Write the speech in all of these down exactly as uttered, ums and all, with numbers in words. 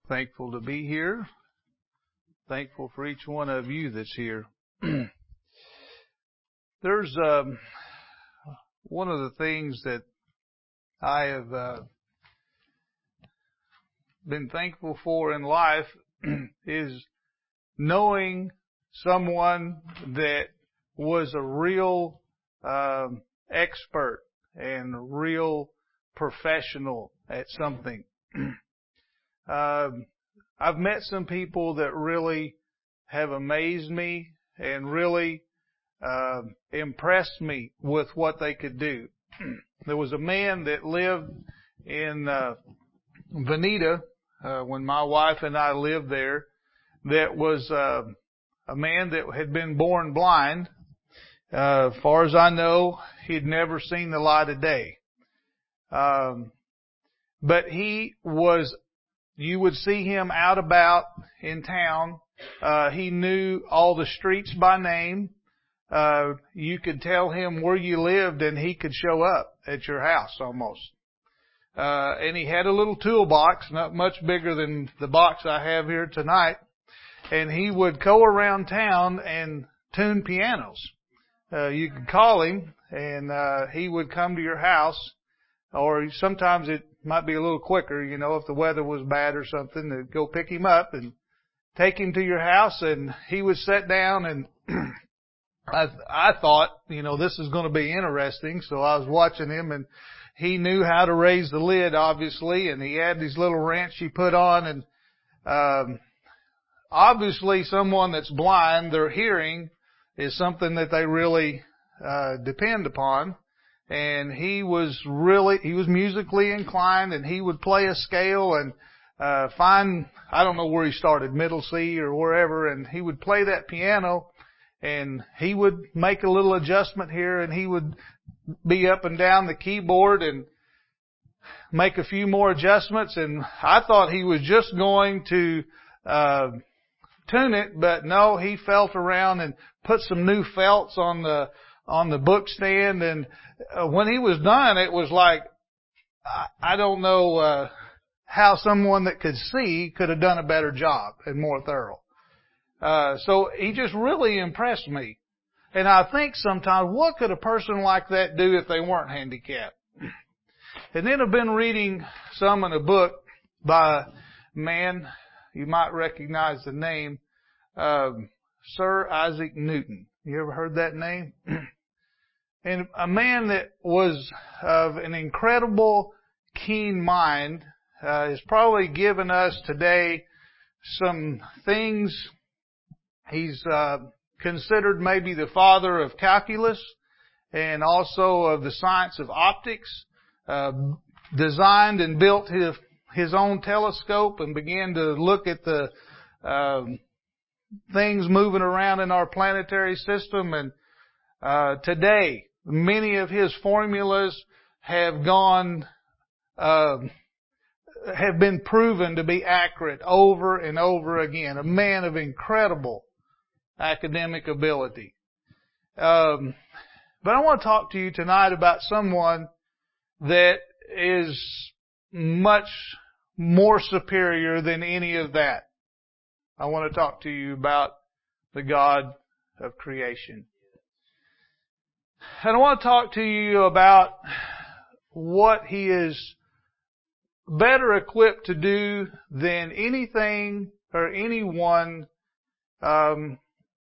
Thankful to be here. Thankful for each one of you that's here. There's um, one of the things that I have uh, been thankful for in life is knowing someone that was a real um, expert and a real professional at something. Um, I've met some people that really have amazed me and really uh, impressed me with what they could do. There was a man that lived in uh, Veneta uh, when my wife and I lived there that was uh, a man that had been born blind. Uh, as far as I know, he'd never seen the light of day. Um, but he was You would see him out about in town. Uh, he knew all the streets by name. Uh, you could tell him where you lived and he could show up at your house almost. Uh, and he had a little toolbox, not much bigger than the box I have here tonight. And he would go around town and tune pianos. Uh, you could call him and, uh, he would come to your house, or sometimes it might be a little quicker, you know, if the weather was bad or something, to go pick him up and take him to your house, and he would sit down, and I I thought, you know, this is going to be interesting, so I was watching him, and he knew how to raise the lid, obviously, and he had these little wrench he put on, and um obviously someone that's blind, their hearing is something that they really uh depend upon. And he was really, he was musically inclined, and he would play a scale and, uh, find, I don't know where he started, middle C or wherever, and he would play that piano, and he would make a little adjustment here, and he would be up and down the keyboard and make a few more adjustments, and I thought he was just going to, uh, tune it, but no, he felt around and put some new felts on the, on the book stand, and uh, when he was done, it was like, I, I don't know uh, how someone that could see could have done a better job and more thorough. Uh, so he just really impressed me. And I think sometimes, what could a person like that do if they weren't handicapped? And then I've been reading some in a book by a man, you might recognize the name, um, Sir Isaac Newton. You ever heard that name? And a man that was of an incredible keen mind uh, has probably given us today some things. He's uh, considered maybe the father of calculus and also of the science of optics. Uh, designed and built his his own telescope and began to look at the uh, things moving around in our planetary system. And uh, today, many of his formulas have gone, uh, have been proven to be accurate over and over again. A man of incredible academic ability. Um, but I want to talk to you tonight about someone that is much more superior than any of that. I want to talk to you about the God of creation. And I want to talk to you about what He is better equipped to do than anything or anyone um,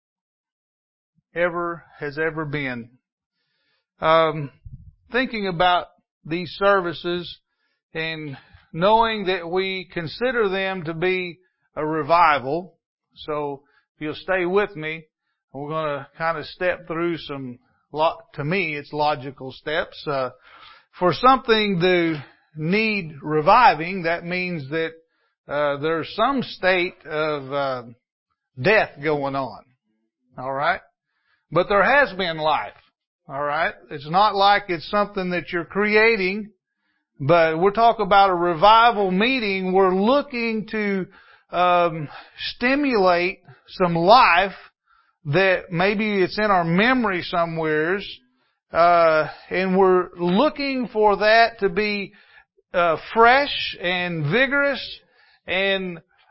ever has ever been. Um, thinking about these services and knowing that we consider them to be a revival. So if you'll stay with me, we're going to kind of step through some, to me, it's logical steps. Uh, for something to need reviving, that means that uh, there's some state of uh, death going on. All right? But there has been life. All right? It's not like it's something that you're creating, but we're talking about a revival meeting. We're looking to um, stimulate some life that maybe it's in our memory somewheres, uh, and we're looking for that to be uh, fresh and vigorous and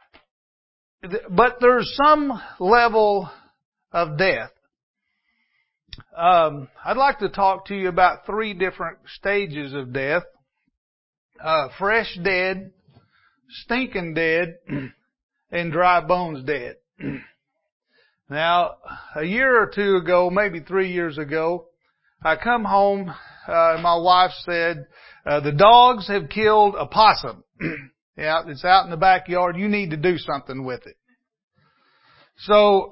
but there's some level of death. Um, I'd like to talk to you about three different stages of death. Uh, fresh dead, stinking dead, and dry bones dead. Now, a year or two ago, maybe three years ago, I come home, uh, and my wife said, uh, the dogs have killed a possum. Yeah, it's out in the backyard. You need to do something with it. So,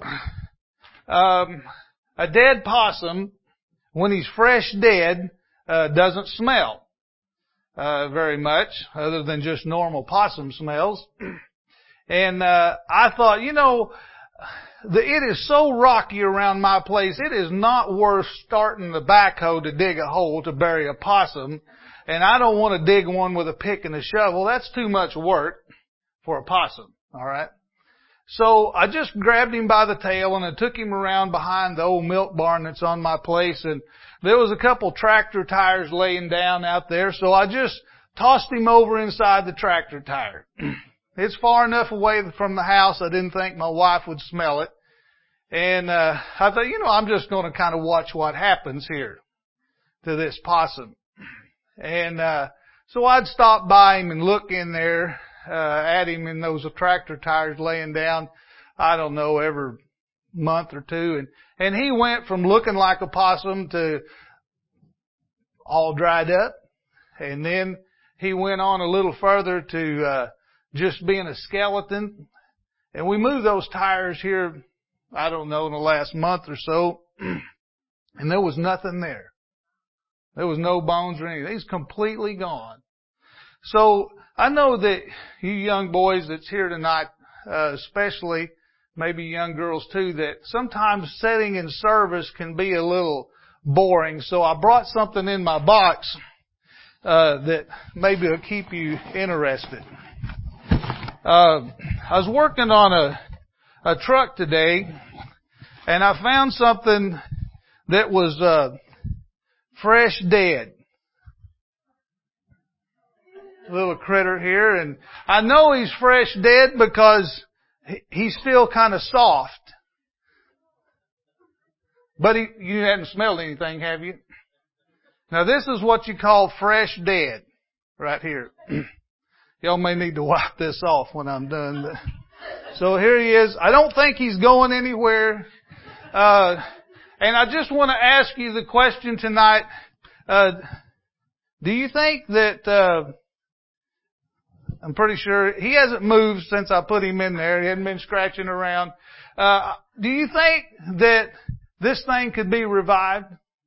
um, a dead possum, when he's fresh dead, uh, doesn't smell, uh, very much, other than just normal possum smells. And, uh, I thought, you know, the, it is so rocky around my place, it is not worth starting the backhoe to dig a hole to bury a possum. And I don't want to dig one with a pick and a shovel. That's too much work for a possum. All right. So I just grabbed him by the tail and I took him around behind the old milk barn that's on my place. And there was a couple tractor tires laying down out there. So I just tossed him over inside the tractor tire. It's far enough away from the house I didn't think my wife would smell it. And uh I thought, you know, I'm just going to kind of watch what happens here to this possum. And uh so I'd stop by him and look in there uh at him in those tractor tires laying down, I don't know, every month or two. And, and he went from looking like a possum to all dried up. And then he went on a little further to uh just being a skeleton. And we moved those tires here, I don't know, in the last month or so. And there was nothing there. There was no bones or anything. He's completely gone. So I know that you young boys that's here tonight, uh, especially maybe young girls too, that sometimes sitting in service can be a little boring. So I brought something in my box uh, that maybe will keep you interested. Uh, I was working on a, a truck today, and I found something that was, uh, fresh dead. Little critter here, and I know he's fresh dead because he's still kind of soft. But he, you hadn't smelled anything, have you? Now this is what you call fresh dead, right here. Y'all may need to wipe this off when I'm done. So here he is. I don't think he's going anywhere. Uh, and I just want to ask you the question tonight. Uh, do you think that, uh, I'm pretty sure he hasn't moved since I put him in there. He hadn't been scratching around. Uh, do you think that this thing could be revived?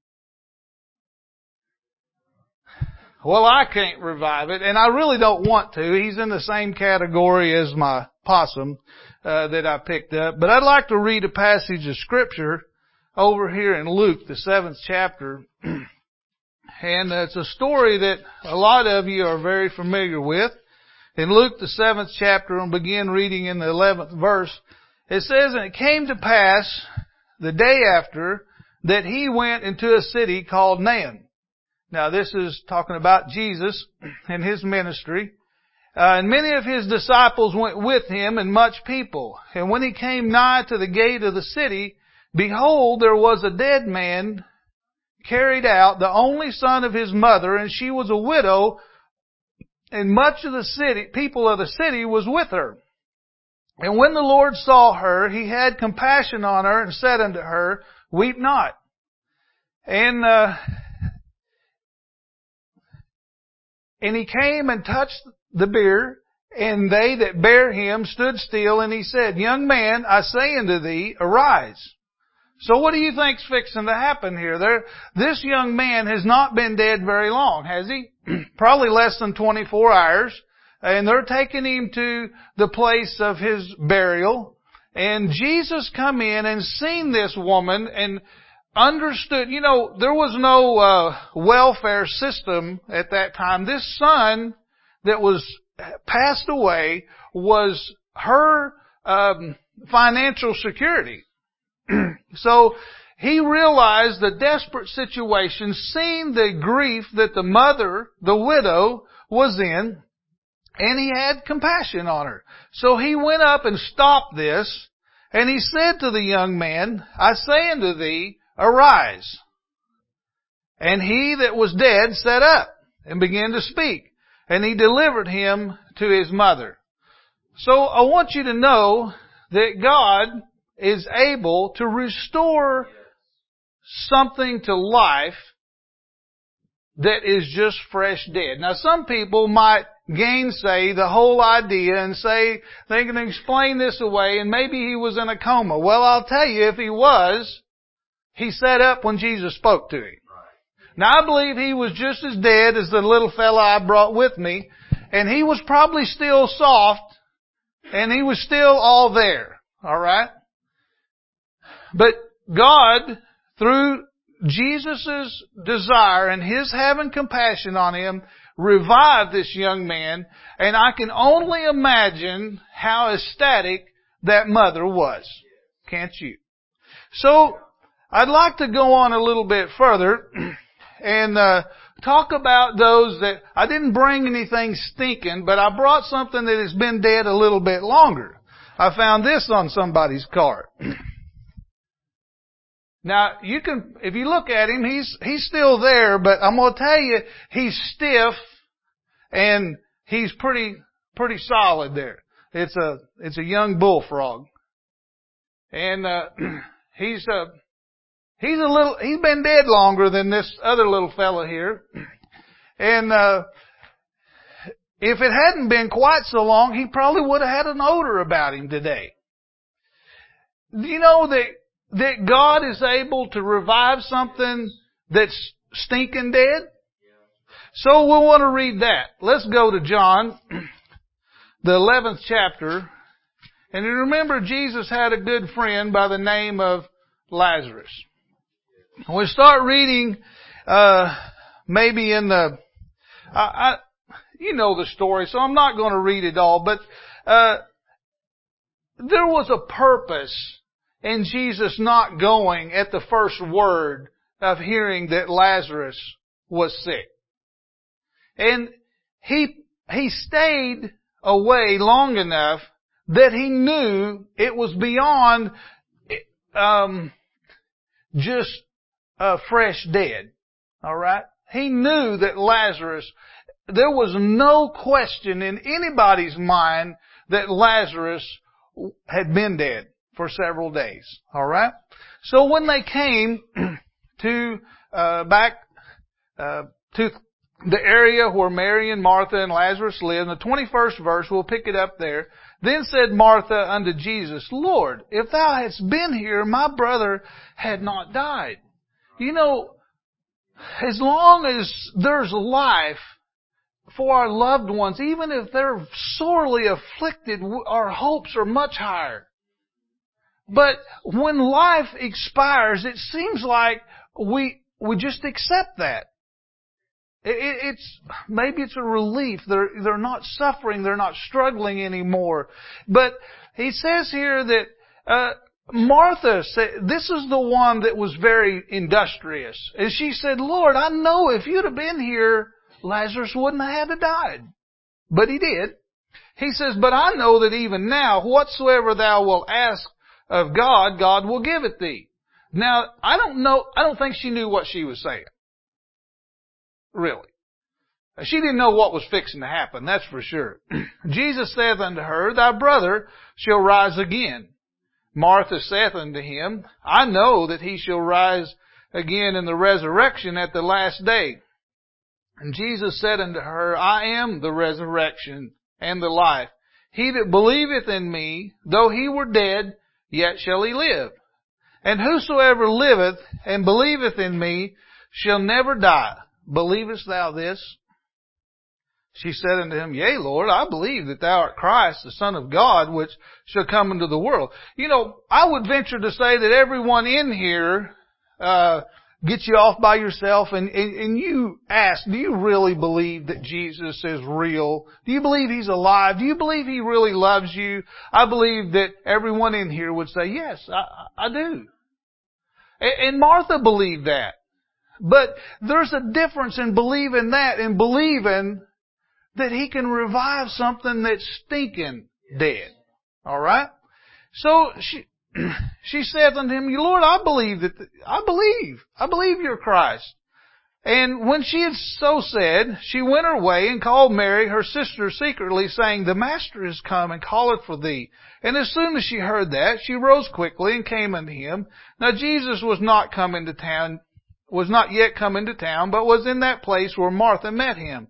Well, I can't revive it, and I really don't want to. He's in the same category as my possum uh, that I picked up. But I'd like to read a passage of Scripture over here in Luke, the seventh chapter. And it's a story that a lot of you are very familiar with. In Luke, the seventh chapter, and begin reading in the eleventh verse, it says, "And it came to pass the day after that he went into a city called Nain." Now this is talking about Jesus and His ministry. Uh, and many of His disciples went with Him, and much people. And when He came nigh to the gate of the city, behold, there was a dead man carried out, the only son of his mother, and she was a widow, and much of the city, people of the city was with her. And when the Lord saw her, He had compassion on her, and said unto her, Weep not. And, uh, And he came and touched the bier, and they that bare him stood still, and he said, Young man, I say unto thee, arise. So what do you think's fixing to happen here? There, this young man has not been dead very long, has he? Probably less than twenty-four hours. And they're taking him to the place of his burial. And Jesus come in and seen this woman and understood, you know, there was no uh, welfare system at that time. This son that was passed away was her um, financial security. So he realized the desperate situation, seeing the grief that the mother, the widow, was in. And he had compassion on her. So he went up and stopped this, and he said to the young man, I say unto thee, arise. And he that was dead sat up and began to speak, and he delivered him to his mother. So I want you to know that God is able to restore something to life that is just fresh dead. Now some people might gainsay the whole idea and say they can explain this away and maybe he was in a coma. Well, I'll tell you, if he was, he sat up when Jesus spoke to him. Now I believe he was just as dead as the little fella I brought with me, and he was probably still soft, and he was still all there. Alright? But God, through Jesus' desire and His having compassion on him, revived this young man, and I can only imagine how ecstatic that mother was. Can't you? So, I'd like to go on a little bit further and uh, talk about those that, I didn't bring anything stinking, but I brought something that has been dead a little bit longer. I found this on somebody's cart. Now, you can, if you look at him, he's, he's still there, but I'm going to tell you, he's stiff and he's pretty, pretty solid there. It's a, it's a young bullfrog. And, uh, he's, uh, he's a little, he's been dead longer than this other little fella here. And, uh, if it hadn't been quite so long, he probably would have had an odor about him today. Do you know that That God is able to revive something that's stinking dead? So we want to read that. Let's go to John, the eleventh chapter. And you remember Jesus had a good friend by the name of Lazarus. We start reading, uh, maybe in the, I, I, you know the story, so I'm not going to read it all, but, uh, there was a purpose and Jesus not going at the first word of hearing that Lazarus was sick. And he, he stayed away long enough that he knew it was beyond, um, just, uh, fresh dead. Alright? He knew that Lazarus, there was no question in anybody's mind that Lazarus had been dead for several days. Alright? So when they came to, uh, back, uh, to the area where Mary and Martha and Lazarus lived, in the twenty-first verse, we'll pick it up there. Then said Martha unto Jesus, Lord, if thou hadst been here, my brother had not died. You know, as long as there's life for our loved ones, even if they're sorely afflicted, our hopes are much higher. But when life expires, it seems like we we just accept that. It, it's maybe it's a relief. They're they're not suffering. They're not struggling anymore. But he says here that uh, Martha said, this is the one that was very industrious, and she said, "Lord, I know if you'd have been here, Lazarus wouldn't have had to died, but he did." He says, "But I know that even now, whatsoever thou wilt ask of God, God will give it thee." Now, I don't know, I don't think she knew what she was saying. Really. She didn't know what was fixing to happen, that's for sure. Jesus saith unto her, Thy brother shall rise again. Martha saith unto him, I know that he shall rise again in the resurrection at the last day. And Jesus said unto her, I am the resurrection and the life. He that believeth in me, though he were dead, yet shall he live. And whosoever liveth and believeth in me shall never die. Believest thou this? She said unto him, Yea, Lord, I believe that thou art Christ, the Son of God, which shall come into the world. You know, I would venture to say that everyone in here uh gets you off by yourself and, and, and you ask, do you really believe that Jesus is real? Do you believe He's alive? Do you believe He really loves you? I believe that everyone in here would say, yes, I, I do. And, and Martha believed that. But there's a difference in believing that and believing that He can revive something that's stinking dead. Alright? So she, she said unto him, Lord, I believe that, the, I believe, I believe you're Christ. And when she had so said, she went her way and called Mary, her sister, secretly, saying, the Master is come and calleth for thee. And as soon as she heard that, she rose quickly and came unto him. Now Jesus was not come into town, was not yet come into town, but was in that place where Martha met him.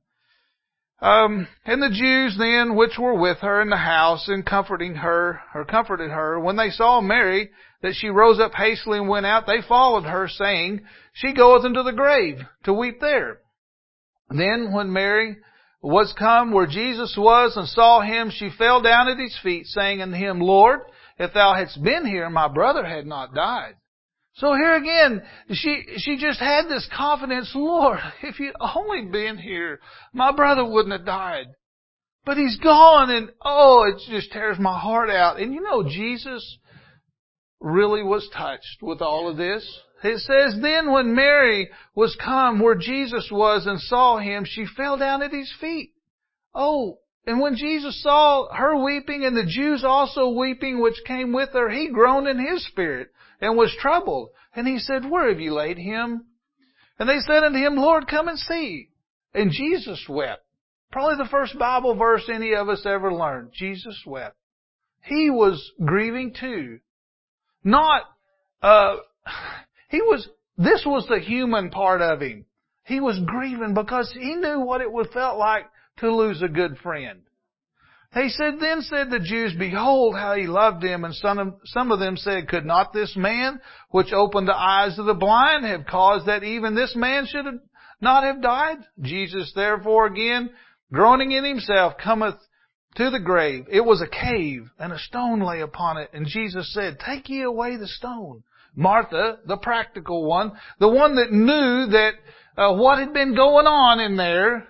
Um, and the Jews then, which were with her in the house, and comforting her, or comforted her, when they saw Mary, that she rose up hastily and went out, they followed her, saying, she goeth into the grave to weep there. Then when Mary was come where Jesus was and saw him, she fell down at his feet, saying unto him, Lord, if thou hadst been here, my brother had not died. So here again, she, she just had this confidence, Lord, if you'd only been here, my brother wouldn't have died. But he's gone, and oh, it just tears my heart out. And you know, Jesus really was touched with all of this. It says, then when Mary was come where Jesus was and saw him, she fell down at his feet. Oh, and when Jesus saw her weeping and the Jews also weeping which came with her, he groaned in his spirit and was troubled. And he said, where have you laid him? And they said unto him, Lord, come and see. And Jesus wept. Probably the first Bible verse any of us ever learned. Jesus wept. He was grieving too. Not, uh, he was, this was the human part of him. He was grieving because he knew what it would felt like to lose a good friend. He said, then said the Jews, behold how he loved him. And some of, some of them said, could not this man, which opened the eyes of the blind, have caused that even this man should have not have died? Jesus therefore again, groaning in himself, cometh to the grave. It was a cave, and a stone lay upon it. And Jesus said, take ye away the stone. Martha, the practical one, the one that knew that uh, what had been going on in there,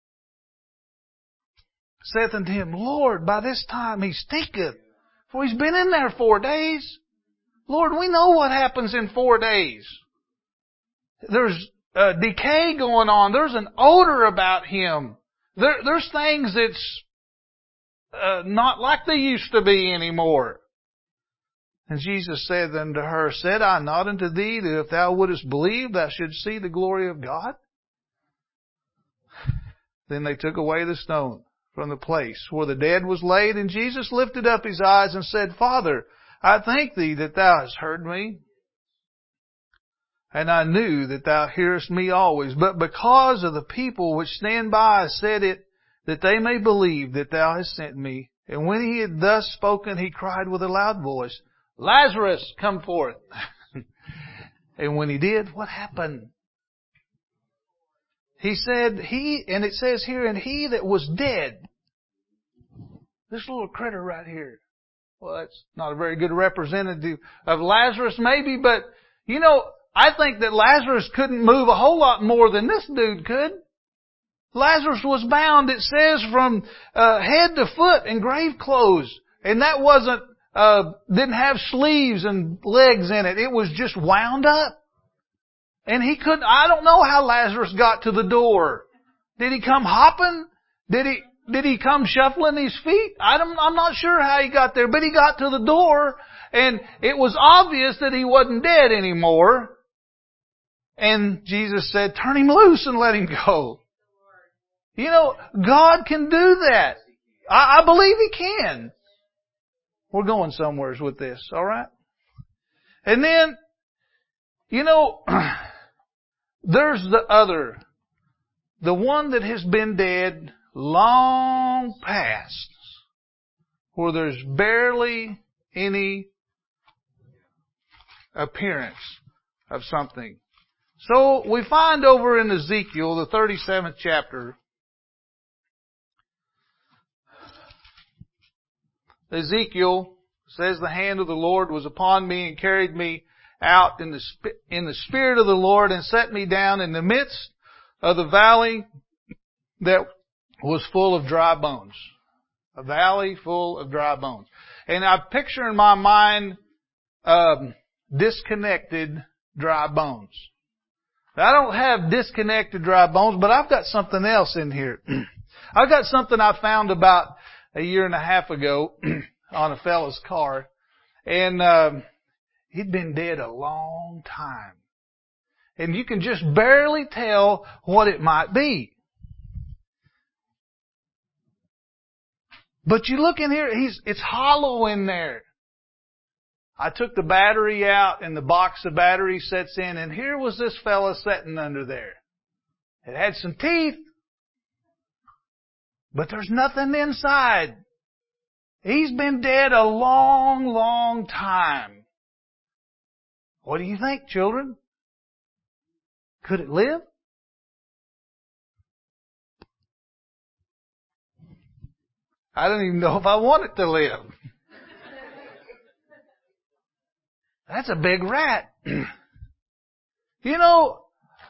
saith unto him, Lord, by this time he stinketh, for he's been in there four days. Lord, we know what happens in four days. There's uh, decay going on. There's an odor about him. There, there's things that's uh, not like they used to be anymore. And Jesus said unto her, said I not unto thee that if thou wouldest believe, thou shouldst see the glory of God? Then they took away the stone from the place where the dead was laid, and Jesus lifted up his eyes and said, Father, I thank thee that thou hast heard me, and I knew that thou hearest me always. But because of the people which stand by, I said it, that they may believe that thou hast sent me. And when he had thus spoken, he cried with a loud voice, Lazarus, come forth. And when he did, what happened? He said, he, and it says here, and he that was dead, this little critter right here. Well, that's not a very good representative of Lazarus maybe, but, you know, I think that Lazarus couldn't move a whole lot more than this dude could. Lazarus was bound, it says, from uh, head to foot in grave clothes. And that wasn't, uh, didn't have sleeves and legs in it. It was just wound up. And he couldn't, I don't know how Lazarus got to the door. Did he come hopping? Did he, did he come shuffling his feet? I don't, I'm not sure how he got there, but he got to the door and it was obvious that he wasn't dead anymore. And Jesus said, turn him loose and let him go. You know, God can do that. I, I believe He can. We're going somewheres with this, alright? And then, you know, there's the other, the one that has been dead long past, where there's barely any appearance of something. So we find over in Ezekiel, the thirty-seventh chapter, Ezekiel says, the hand of the Lord was upon me and carried me out in the, in the Spirit of the Lord and set me down in the midst of the valley that was full of dry bones. A valley full of dry bones. And I picture in my mind, um, disconnected dry bones. Now, I don't have disconnected dry bones, but I've got something else in here. I got something I found about a year and a half ago on a fella's car. And, um, he'd been dead a long time. And you can just barely tell what it might be. But you look in here, he's, it's hollow in there. I took the battery out and the box of battery sets in, and here was this fella sitting under there. It had some teeth, but there's nothing inside. He's been dead a long, long time. What do you think, children? Could it live? I don't even know if I want it to live. That's a big rat. You know,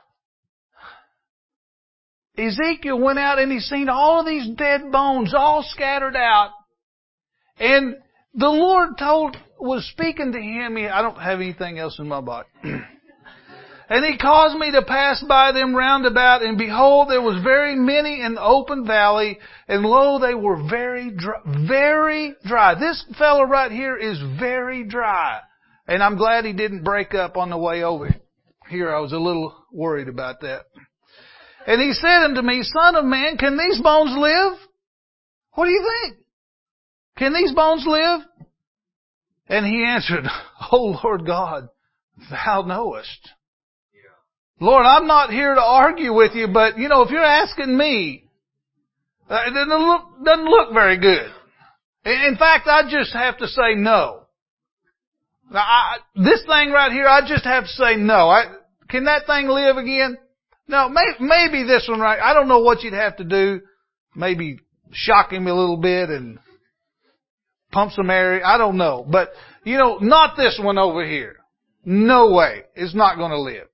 Ezekiel went out and he seen all of these dead bones all scattered out. And the Lord told, was speaking to him. I don't have anything else in my body. And He caused me to pass by them round about, and behold, there was very many in the open valley, and lo, they were very dry, very dry. This fellow right here is very dry. And I'm glad he didn't break up on the way over here. I was a little worried about that. And He said unto me, Son of man, can these bones live? What do you think? Can these bones live? And He answered, O Lord God, Thou knowest. Lord, I'm not here to argue with you, but, you know, if you're asking me, it doesn't look, doesn't look very good. In fact, I just have to say no. Now, I, this thing right here, I just have to say no. I, can that thing live again? No, may, maybe this one right, I don't know what you'd have to do. Maybe shock him a little bit and pump some air. I don't know. But, you know, not this one over here. No way. It's not going to live.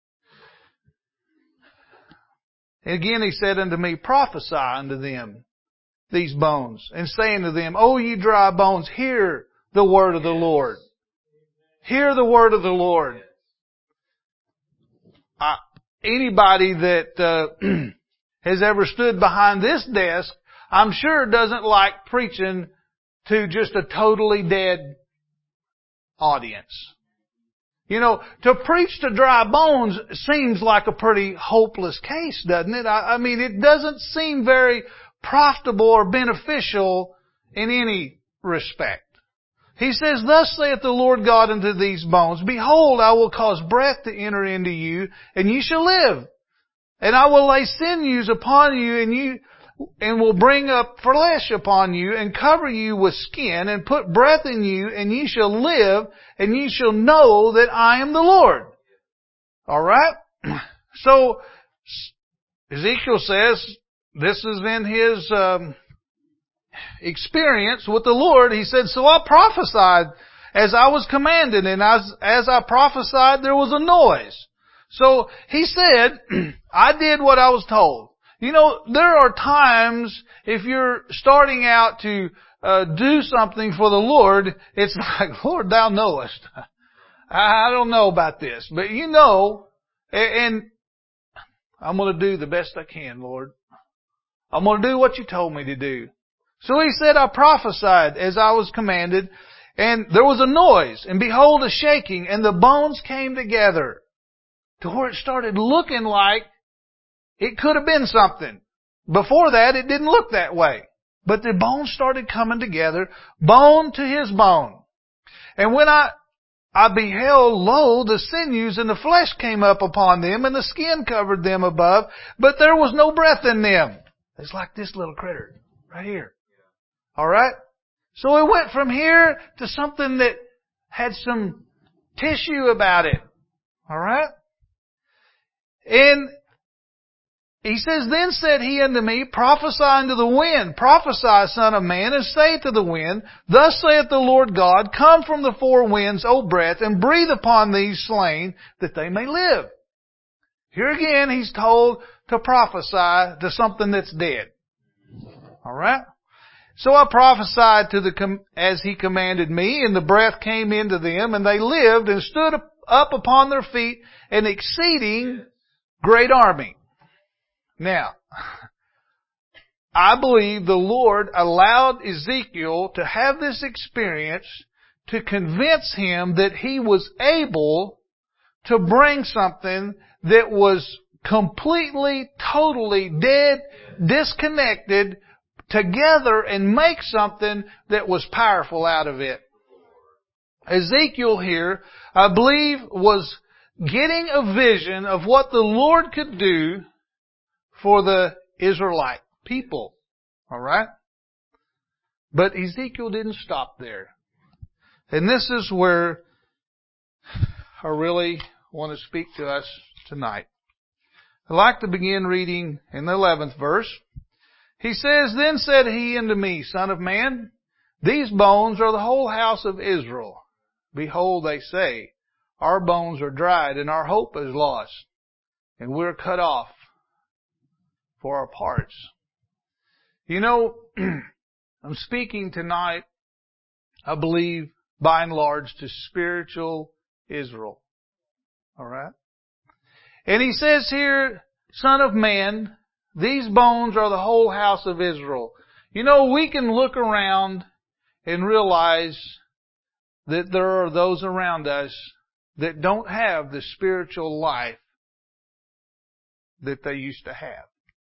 Again He said unto me, Prophesy unto them, these bones, and say unto them, O ye dry bones, hear the word of the Lord. Hear the word of the Lord. Uh, anybody that uh, has ever stood behind this desk, I'm sure doesn't like preaching to just a totally dead audience. You know, to preach to dry bones seems like a pretty hopeless case, doesn't it? I, I mean, it doesn't seem very profitable or beneficial in any respect. He says, Thus saith the Lord God unto these bones, Behold, I will cause breath to enter into you, and ye shall live. And I will lay sinews upon you, and you and will bring up flesh upon you, and cover you with skin, and put breath in you, and ye shall live, and ye shall know that I am the Lord. Alright? So, Ezekiel says, this is in his um, experience with the Lord. He said, So I prophesied as I was commanded, and as, as I prophesied, there was a noise. So, he said, I did what I was told. You know, there are times if you're starting out to uh, do something for the Lord, it's like, Lord, Thou knowest. I don't know about this, but you know, and I'm going to do the best I can, Lord. I'm going to do what You told me to do. So He said, I prophesied as I was commanded, and there was a noise, and behold, a shaking, and the bones came together to where it started looking like it could have been something. Before that, it didn't look that way. But the bones started coming together, bone to his bone. And when I, I beheld, lo, the sinews and the flesh came up upon them, and the skin covered them above, but there was no breath in them. It's like this little critter, right here. Alright? So it went from here to something that had some tissue about it. Alright? And He says, Then said He unto me, Prophesy unto the wind, prophesy, son of man, and say to the wind, Thus saith the Lord God, Come from the four winds, O breath, and breathe upon these slain, that they may live. Here again, He's told to prophesy to something that's dead. Alright? So I prophesied to the, as He commanded me, and the breath came into them, and they lived and stood up upon their feet, an exceeding great army. Now, I believe the Lord allowed Ezekiel to have this experience to convince him that he was able to bring something that was completely, totally dead, disconnected, together and make something that was powerful out of it. Ezekiel here, I believe, was getting a vision of what the Lord could do for the Israelite people. Alright? But Ezekiel didn't stop there. And this is where I really want to speak to us tonight. I'd like to begin reading in the eleventh verse. He says, Then said he unto me, Son of man, these bones are the whole house of Israel. Behold, they say, Our bones are dried, and our hope is lost, and we're cut off for our parts. You know, I'm speaking tonight, I believe, by and large, to spiritual Israel. Alright? And he says here, Son of man, these bones are the whole house of Israel. You know, we can look around and realize that there are those around us that don't have the spiritual life that they used to have.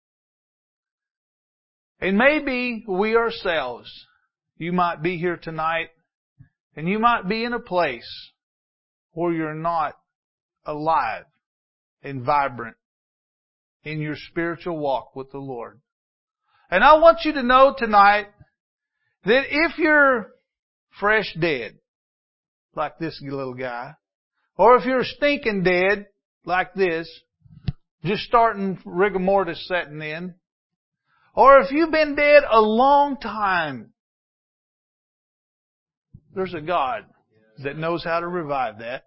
And maybe we ourselves, you might be here tonight, and you might be in a place where you're not alive and vibrant in your spiritual walk with the Lord. And I want you to know tonight that if you're fresh dead, like this little guy, or if you're stinking dead, like this, just starting rigor mortis setting in, or if you've been dead a long time, there's a God that knows how to revive that.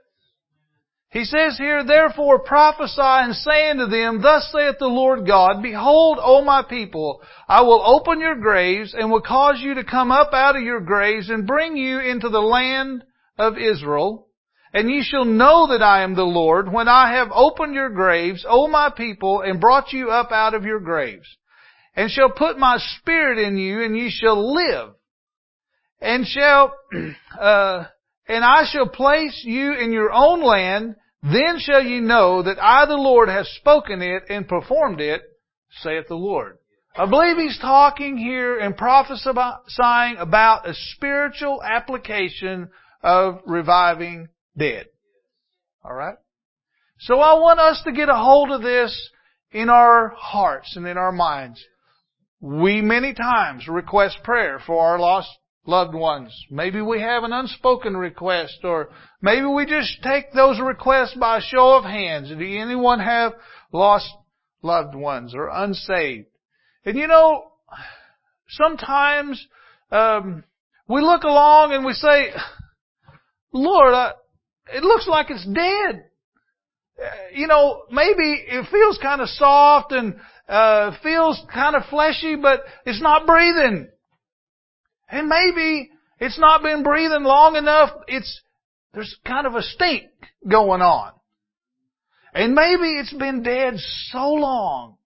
He says here, Therefore prophesy and say unto them, Thus saith the Lord God, Behold, O my people, I will open your graves and will cause you to come up out of your graves and bring you into the land of Israel. And ye shall know that I am the Lord when I have opened your graves, O my people, and brought you up out of your graves. And shall put my spirit in you, and ye shall live. And shall, uh, and I shall place you in your own land. Then shall ye know that I, the Lord, have spoken it and performed it, saith the Lord. I believe he's talking here and prophesying about a spiritual application of reviving dead. Alright? So I want us to get a hold of this in our hearts and in our minds. We many times request prayer for our lost loved ones. Maybe we have an unspoken request, or maybe we just take those requests by a show of hands. Do anyone have lost loved ones or unsaved? And you know, sometimes um, we look along and we say, Lord, I, it looks like it's dead. You know, maybe it feels kind of soft and uh, feels kind of fleshy, but it's not breathing. And maybe it's not been breathing long enough. It's, there's kind of a stink going on. And maybe it's been dead so long.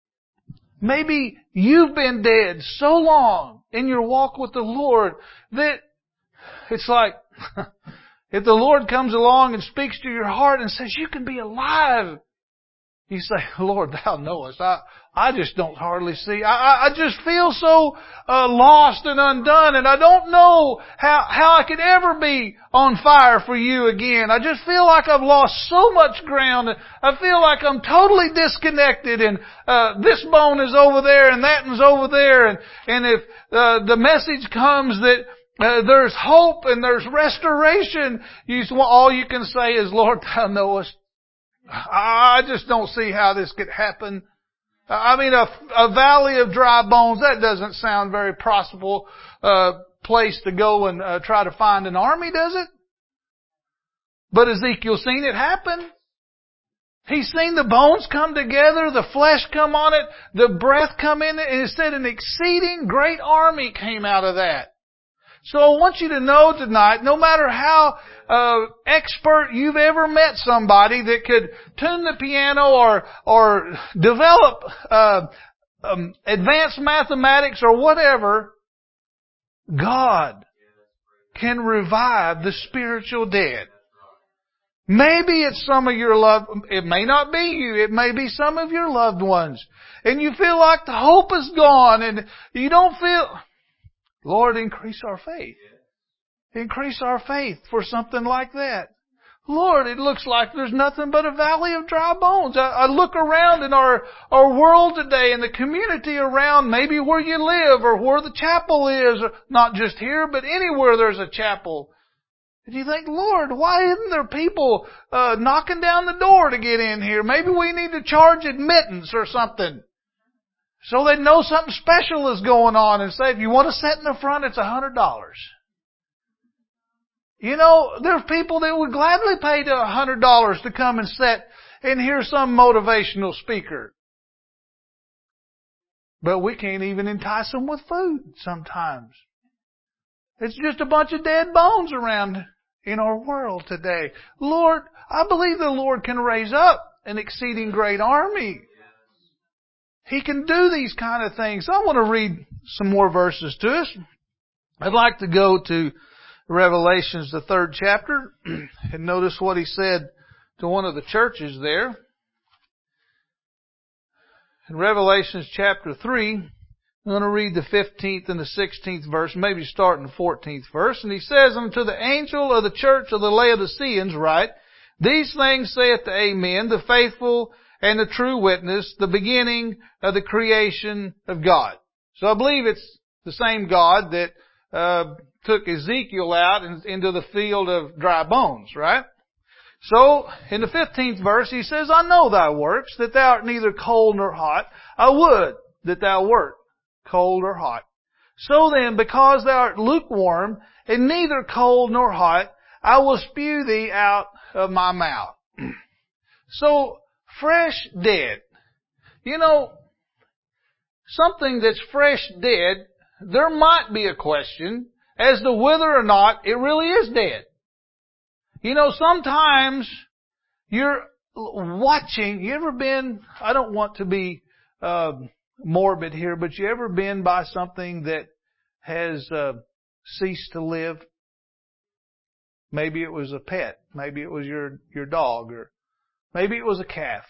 Maybe you've been dead so long in your walk with the Lord that it's like, if the Lord comes along and speaks to your heart and says, you can be alive, you say, Lord, thou knowest. I, I just don't hardly see. I, I just feel so uh, lost and undone, and I don't know how, how I could ever be on fire for you again. I just feel like I've lost so much ground. I feel like I'm totally disconnected, and uh, this bone is over there, and that one's over there, and, and if uh, the message comes that Uh, there's hope and there's restoration, you, all you can say is, Lord, thou knowest. I just don't see how this could happen. I mean, a, a valley of dry bones, that doesn't sound very prosperous uh, place to go and uh, try to find an army, does it? But Ezekiel's seen it happen. He's seen the bones come together, the flesh come on it, the breath come in it, and it said an exceeding great army came out of that. So I want you to know tonight, no matter how uh, expert you've ever met somebody that could tune the piano or or develop uh, um, advanced mathematics or whatever, God can revive the spiritual dead. Maybe it's some of your loved, it may not be you, it may be some of your loved ones. And you feel like the hope is gone and you don't feel, Lord, increase our faith. Increase our faith for something like that. Lord, it looks like there's nothing but a valley of dry bones. I, I look around in our, our world today and the community around maybe where you live or where the chapel is, or not just here, but anywhere there's a chapel. And you think, Lord, why isn't there people uh, knocking down the door to get in here? Maybe we need to charge admittance or something. So they know something special is going on and say, if you want to sit in the front, it's a hundred dollars. You know, there's people that would gladly pay to a hundred dollars to come and sit and hear some motivational speaker. But we can't even entice them with food sometimes. It's just a bunch of dead bones around in our world today. Lord, I believe the Lord can raise up an exceeding great army. He can do these kind of things. I want to read some more verses to us. I'd like to go to Revelations, the third chapter, and notice what he said to one of the churches there. In Revelations chapter three, I'm going to read the fifteenth and the sixteenth verse, maybe start in the fourteenth verse. And he says, unto the angel of the church of the Laodiceans write, these things saith the Amen, the faithful and the true witness, the beginning of the creation of God. So I believe it's the same God that uh, took Ezekiel out in, into the field of dry bones, right? So, in the fifteenth verse, he says, I know thy works, that thou art neither cold nor hot. I would that thou wert cold or hot. So then, because thou art lukewarm, and neither cold nor hot, I will spew thee out of my mouth. So, fresh dead. You know, something that's fresh dead, there might be a question as to whether or not it really is dead. You know, sometimes you're watching, you ever been, I don't want to be uh, morbid here, but you ever been by something that has uh, ceased to live? Maybe it was a pet. Maybe it was your, your dog, or maybe it was a calf.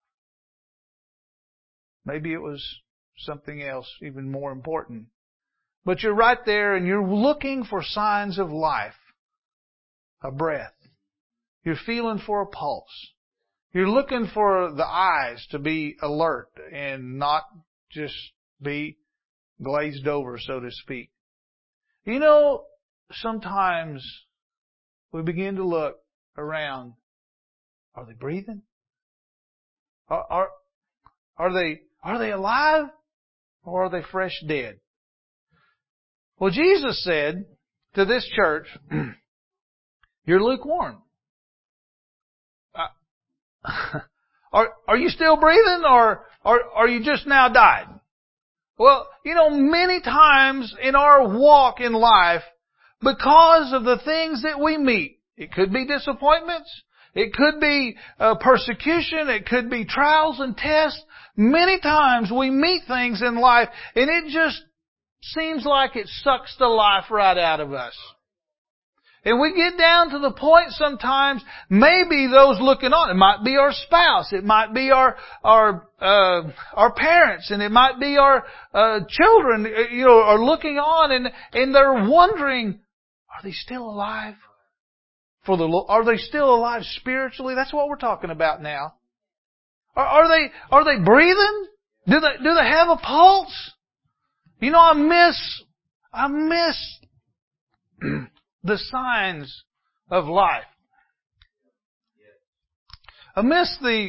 Maybe it was something else even more important. But you're right there and you're looking for signs of life. A breath. You're feeling for a pulse. You're looking for the eyes to be alert and not just be glazed over, so to speak. You know, sometimes we begin to look around. Are they breathing? Are, are, are they, are they alive? Or are they fresh dead? Well, Jesus said to this church, you're lukewarm. Uh, are, are you still breathing, or, or are you just now died? Well, you know, many times in our walk in life, because of the things that we meet, it could be disappointments, it could be uh, persecution, it could be trials and tests. Many times we meet things in life and it just seems like it sucks the life right out of us. And we get down to the point sometimes, maybe those looking on, it might be our spouse, it might be our, our, uh, our parents, and it might be our, uh, children, you know, are looking on and, and they're wondering, are they still alive? For the Lord, are they still alive spiritually? That's what we're talking about now. Are, are they, are they breathing? Do they, do they have a pulse? You know, I miss, I miss the signs of life. I miss the,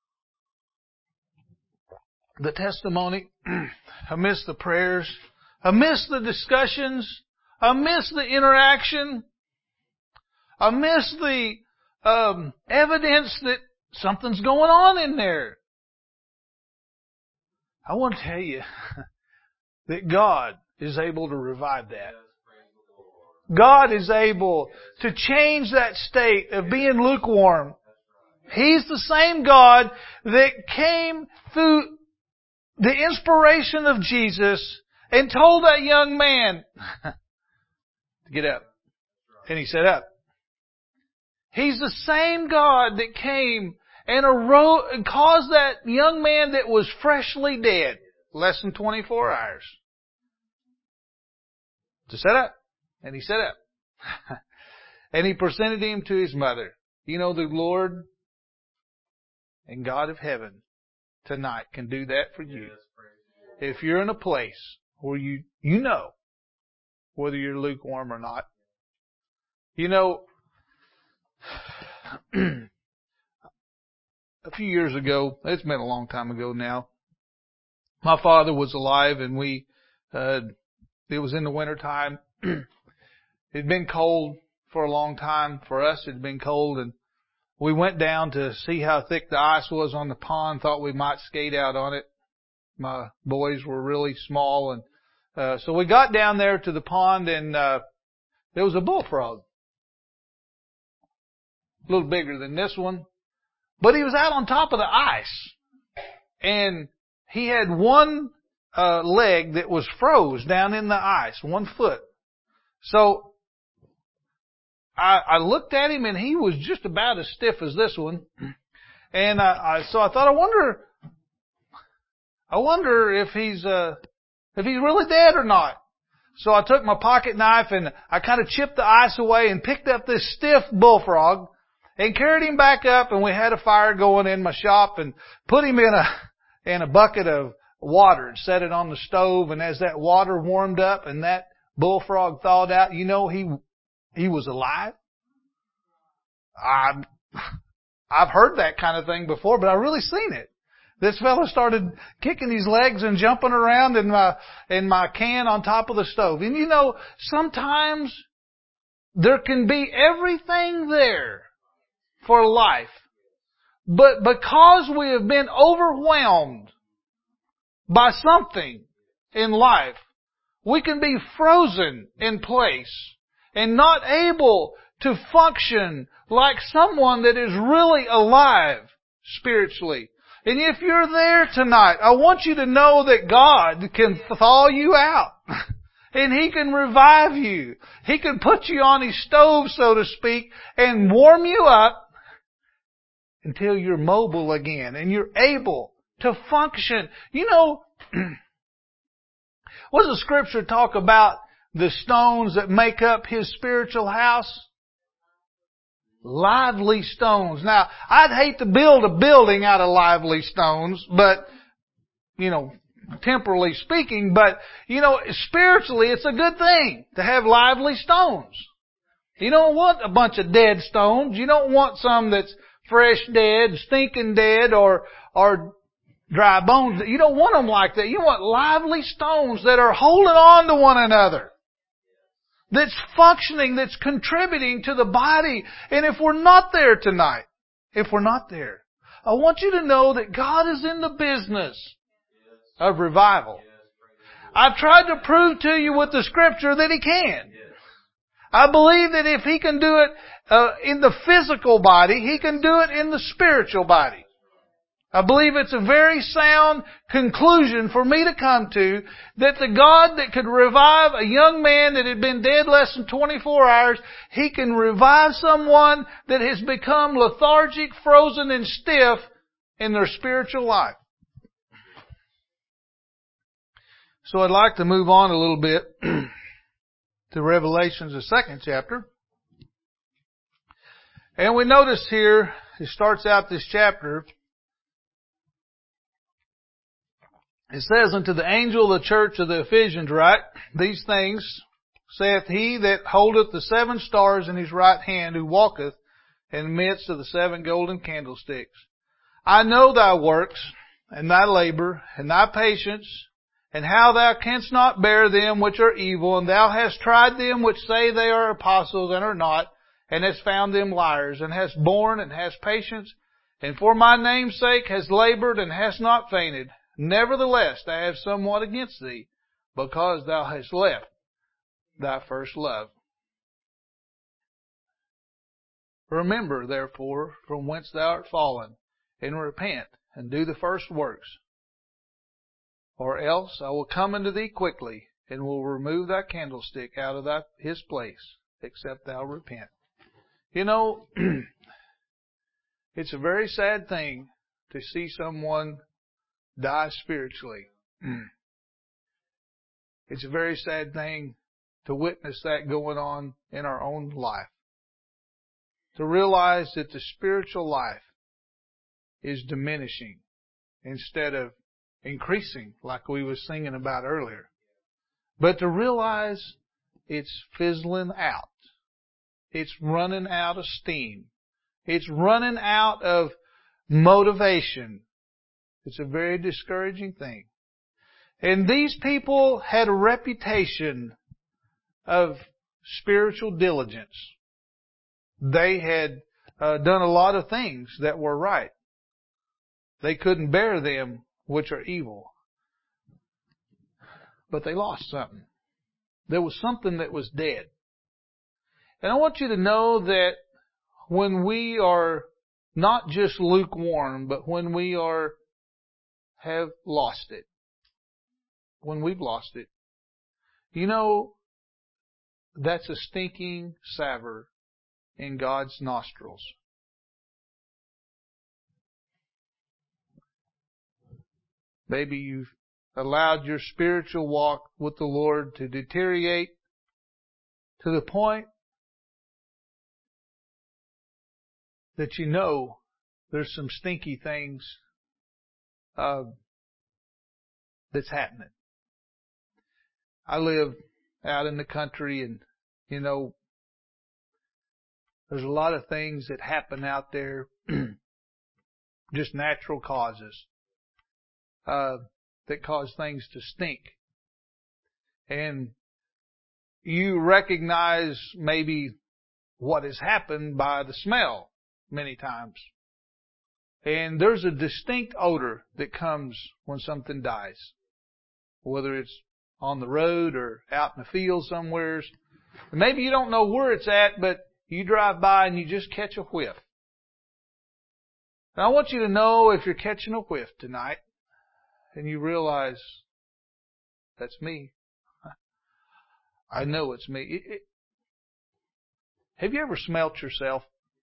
the testimony. I miss the prayers. I miss the discussions. I miss the interaction. I miss the um, evidence that something's going on in there. I want to tell you that God is able to revive that. God is able to change that state of being lukewarm. He's the same God that came through the inspiration of Jesus and told that young man to get up. And he sat up. He's the same God that came and arose and caused that young man that was freshly dead, less than twenty-four hours, to sit up. And he sat up. And he presented him to his mother. You know, the Lord and God of heaven tonight can do that for you. If you're in a place where you, you know whether you're lukewarm or not. You know, a few years ago, it's been a long time ago now, my father was alive and we, uh, it was in the winter time. It'd been cold for a long time. For us, it'd been cold, and we went down to see how thick the ice was on the pond, thought we might skate out on it. My boys were really small, and uh, so we got down there to the pond, and uh, there was a bullfrog. A little bigger than this one. But he was out on top of the ice. And he had one uh, leg that was froze down in the ice, one foot. So I, I looked at him, and he was just about as stiff as this one. And I, I so I thought, I wonder, I wonder if he's uh, if he's really dead or not. So I took my pocket knife and I kind of chipped the ice away and picked up this stiff bullfrog and carried him back up, and we had a fire going in my shop and put him in a in a bucket of water and set it on the stove. And as that water warmed up and that bullfrog thawed out, you know, he he was alive. I I've heard that kind of thing before, but I've really seen it. This fella started kicking his legs and jumping around in my in my can on top of the stove. And you know, sometimes there can be everything there for life, but because we have been overwhelmed by something in life, we can be frozen in place and not able to function like someone that is really alive spiritually. And if you're there tonight, I want you to know that God can thaw you out. And He can revive you. He can put you on His stove, so to speak, and warm you up until you're mobile again and you're able to function. You know, what does the Scripture talk about the stones that make up His spiritual house? Lively stones. Now, I'd hate to build a building out of lively stones, but, you know, temporally speaking, but, you know, spiritually it's a good thing to have lively stones. You don't want a bunch of dead stones. You don't want some that's fresh dead, stinking dead, or, or dry bones. You don't want them like that. You want lively stones that are holding on to one another. That's functioning, that's contributing to the body. And if we're not there tonight, if we're not there, I want you to know that God is in the business of revival. I've tried to prove to you with the Scripture that He can. I believe that if He can do it uh, in the physical body, He can do it in the spiritual body. I believe it's a very sound conclusion for me to come to, that the God that could revive a young man that had been dead less than twenty-four hours, He can revive someone that has become lethargic, frozen, and stiff in their spiritual life. So I'd like to move on a little bit to Revelations, the second chapter. And we notice here, it starts out this chapter, it says, unto the angel of the church of the Ephesians write, these things saith He that holdeth the seven stars in His right hand, who walketh in the midst of the seven golden candlesticks. I know thy works, and thy labor, and thy patience, and how thou canst not bear them which are evil, and thou hast tried them which say they are apostles and are not, and hast found them liars, and hast borne and hast patience, and for my name's sake hast labored and hast not fainted. Nevertheless, I have somewhat against thee, because thou hast left thy first love. Remember, therefore, from whence thou art fallen, and repent, and do the first works, or else I will come unto thee quickly, and will remove thy candlestick out of thy, his place, except thou repent. You know, it's a very sad thing to see someone die spiritually. It's a very sad thing to witness that going on in our own life. To realize that the spiritual life is diminishing instead of increasing, like we were singing about earlier. But to realize it's fizzling out. It's running out of steam. It's running out of motivation. It's a very discouraging thing. And these people had a reputation of spiritual diligence. They had uh, done a lot of things that were right. They couldn't bear them which are evil. But they lost something. There was something that was dead. And I want you to know that when we are not just lukewarm, but when we are have lost it, when we've lost it, you know, that's a stinking savor in God's nostrils. Maybe you've allowed your spiritual walk with the Lord to deteriorate to the point that you know there's some stinky things uh, that's happening. I live out in the country, and, you know, there's a lot of things that happen out there, just natural causes, uh, that cause things to stink. And you recognize maybe what has happened by the smell many times. And there's a distinct odor that comes when something dies, whether it's on the road or out in the field somewhere. Maybe you don't know where it's at, but you drive by and you just catch a whiff. And I want you to know, if you're catching a whiff tonight and you realize that's me, I know it's me. It, it, have you ever smelt yourself?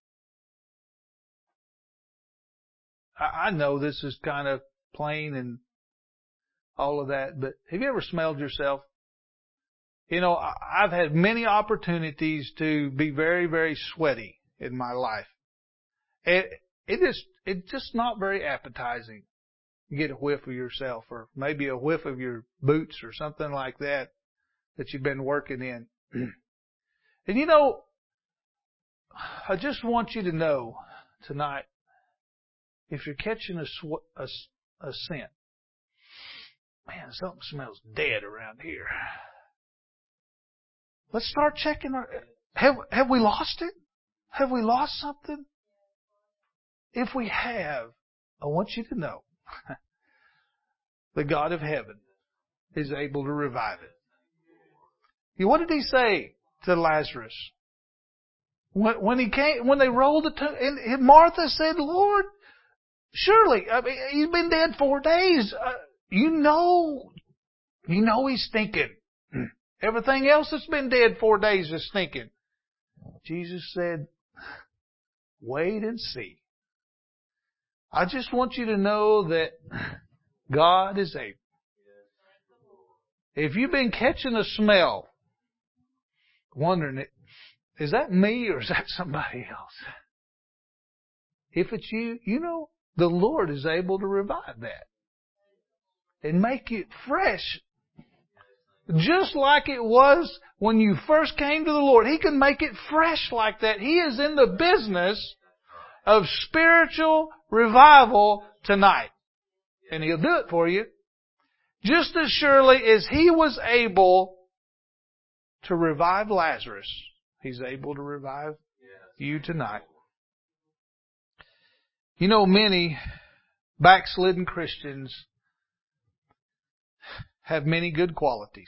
I, I know this is kind of plain and all of that, but have you ever smelled yourself? You know, I've had many opportunities to be very, very sweaty in my life. It, it is, it's just not very appetizing. You get a whiff of yourself, or maybe a whiff of your boots or something like that that you've been working in. And you know, I just want you to know tonight, if you're catching a, sw- a, a scent, man, something smells dead around here. Let's start checking our, have, have we lost it? Have we lost something? If we have, I want you to know the God of heaven is able to revive it. What did he say to Lazarus? When, when he came, when they rolled the tomb, and Martha said, Lord, surely, I mean, he's been dead four days. Uh, you know, you know he's stinking. Everything else that's been dead four days is stinking. Jesus said, wait and see. I just want you to know that God is able. If you've been catching a smell, wondering, is that me or is that somebody else? If it's you, you know, the Lord is able to revive that and make it fresh. Just like it was when you first came to the Lord. He can make it fresh like that. He is in the business of spiritual revival tonight. And He'll do it for you. Just as surely as He was able to revive Lazarus, He's able to revive you tonight. You know, many backslidden Christians have many good qualities.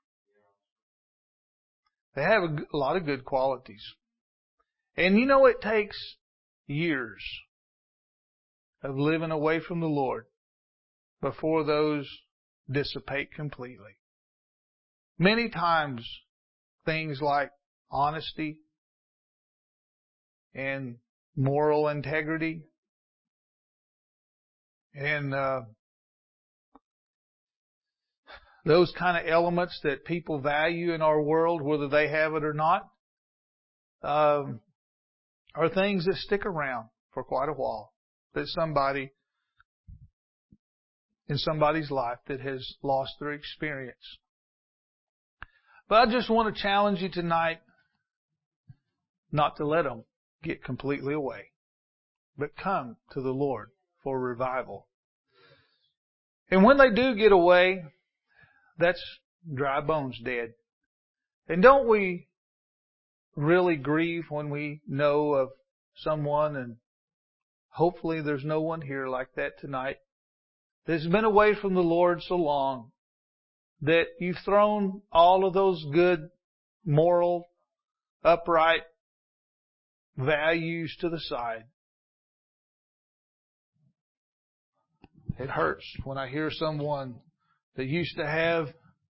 They have a, a lot of good qualities. And you know, it takes years of living away from the Lord before those dissipate completely. Many times, things like honesty and moral integrity and uh, those kind of elements that people value in our world, whether they have it or not, um, are things that stick around for quite a while. That somebody in somebody's life that has lost their experience. But I just want to challenge you tonight not to let them get completely away, but come to the Lord for revival. And when they do get away, that's dry bones dead. And don't we really grieve when we know of someone, and hopefully there's no one here like that tonight, that's been away from the Lord so long that you've thrown all of those good, moral, upright values to the side. It hurts when I hear someone that used to have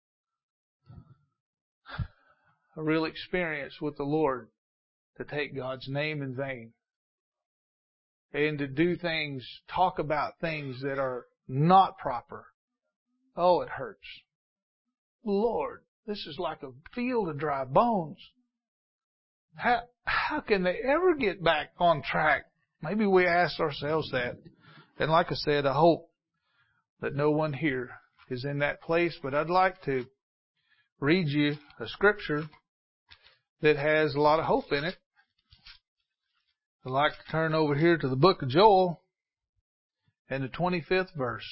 a real experience with the Lord to take God's name in vain and to do things, talk about things that are not proper. Oh, it hurts. Lord, this is like a field of dry bones. How, how can they ever get back on track? Maybe we ask ourselves that. And like I said, I hope that no one here is in that place, but I'd like to read you a scripture that has a lot of hope in it. I'd like to turn over here to the book of Joel and the twenty-fifth verse.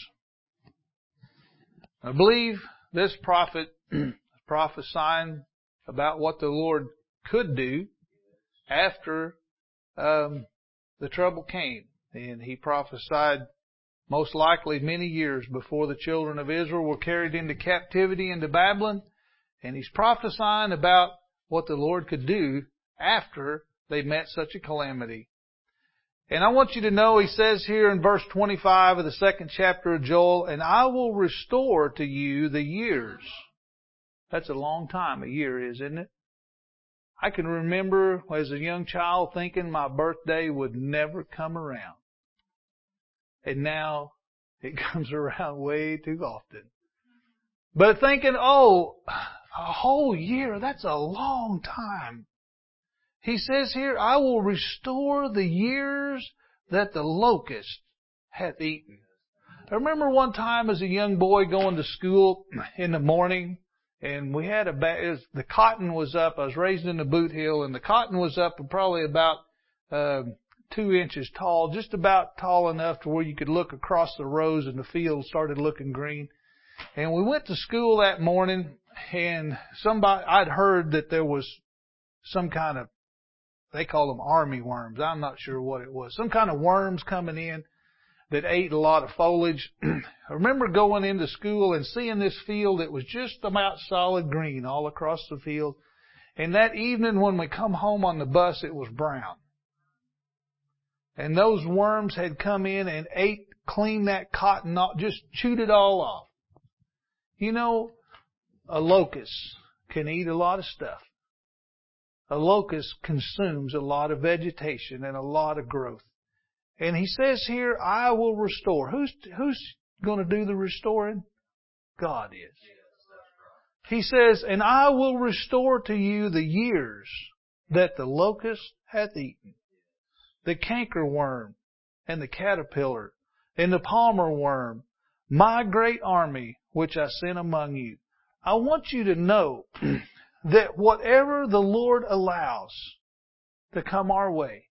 I believe this prophet is prophesying about what the Lord could do after um, the trouble came. And he prophesied most likely many years before the children of Israel were carried into captivity into Babylon. And he's prophesying about what the Lord could do after they met such a calamity. And I want you to know, he says here in verse twenty-five of the second chapter of Joel, and I will restore to you the years. That's a long time, a year is, isn't it? I can remember as a young child thinking my birthday would never come around. And now it comes around way too often. But thinking, oh, a whole year, that's a long time. He says here, I will restore the years that the locust hath eaten. I remember one time as a young boy going to school in the morning, and we had a, ba- it was, the cotton was up. I was raised in the Boot Hill, and the cotton was up probably about uh, two inches tall, just about tall enough to where you could look across the rows and the field started looking green. And we went to school that morning, and somebody, I'd heard that there was some kind of, they call them army worms. I'm not sure what it was. Some kind of worms coming in that ate a lot of foliage. I remember going into school and seeing this field that was just about solid green all across the field. And that evening when we come home on the bus, it was brown. And those worms had come in and ate, cleaned that cotton off, just chewed it all off. You know, a locust can eat a lot of stuff. A locust consumes a lot of vegetation and a lot of growth. And he says here, I will restore. Who's, who's going to do the restoring? God is. He says, and I will restore to you the years that the locust hath eaten. The cankerworm and the caterpillar and the palmer worm, my great army which I sent among you. I want you to know that whatever the Lord allows to come our way,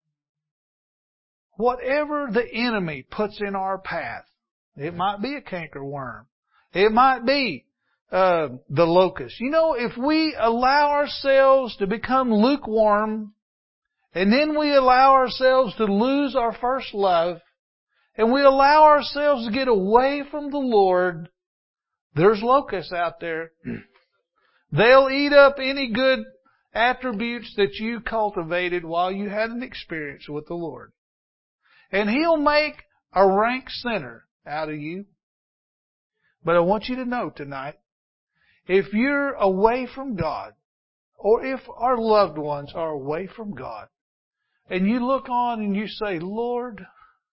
whatever the enemy puts in our path, it might be a cankerworm, it might be uh, the locust. You know, if we allow ourselves to become lukewarm, and then we allow ourselves to lose our first love, and we allow ourselves to get away from the Lord, there's locusts out there. They'll eat up any good attributes that you cultivated while you had an experience with the Lord. And He'll make a rank sinner out of you. But I want you to know tonight, if you're away from God, or if our loved ones are away from God, and you look on and you say, Lord,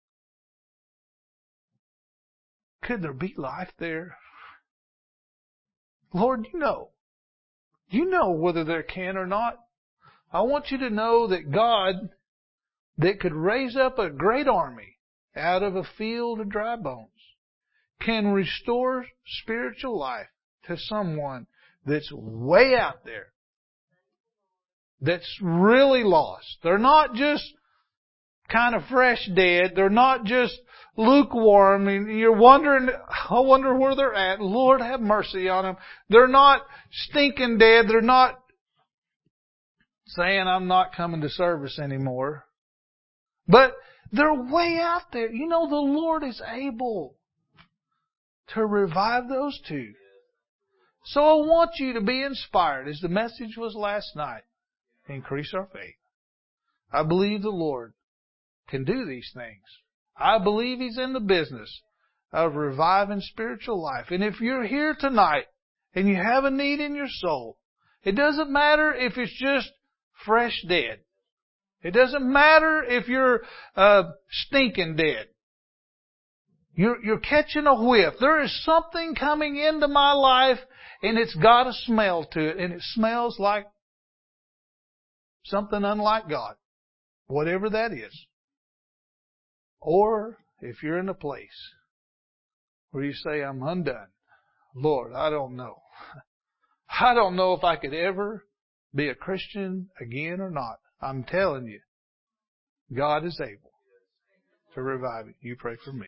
could there be life there? Lord, you know. You know whether there can or not. I want you to know that God, that could raise up a great army out of a field of dry bones, can restore spiritual life to someone that's way out there, that's really lost. They're not just kind of fresh dead. They're not just lukewarm. And you're wondering, I wonder where they're at. Lord, have mercy on them. They're not stinking dead. They're not saying, I'm not coming to service anymore. But they're way out there. You know, the Lord is able to revive those two. So I want you to be inspired, as the message was last night. Increase our faith. I believe the Lord can do these things. I believe He's in the business of reviving spiritual life. And if you're here tonight and you have a need in your soul, it doesn't matter if it's just fresh dead. It doesn't matter if you're uh, stinking dead. You're, you're catching a whiff. There is something coming into my life and it's got a smell to it, and it smells like something unlike God. Whatever that is. Or if you're in a place where you say, I'm undone. Lord, I don't know. I don't know if I could ever be a Christian again or not. I'm telling you, God is able to revive it. You pray for me.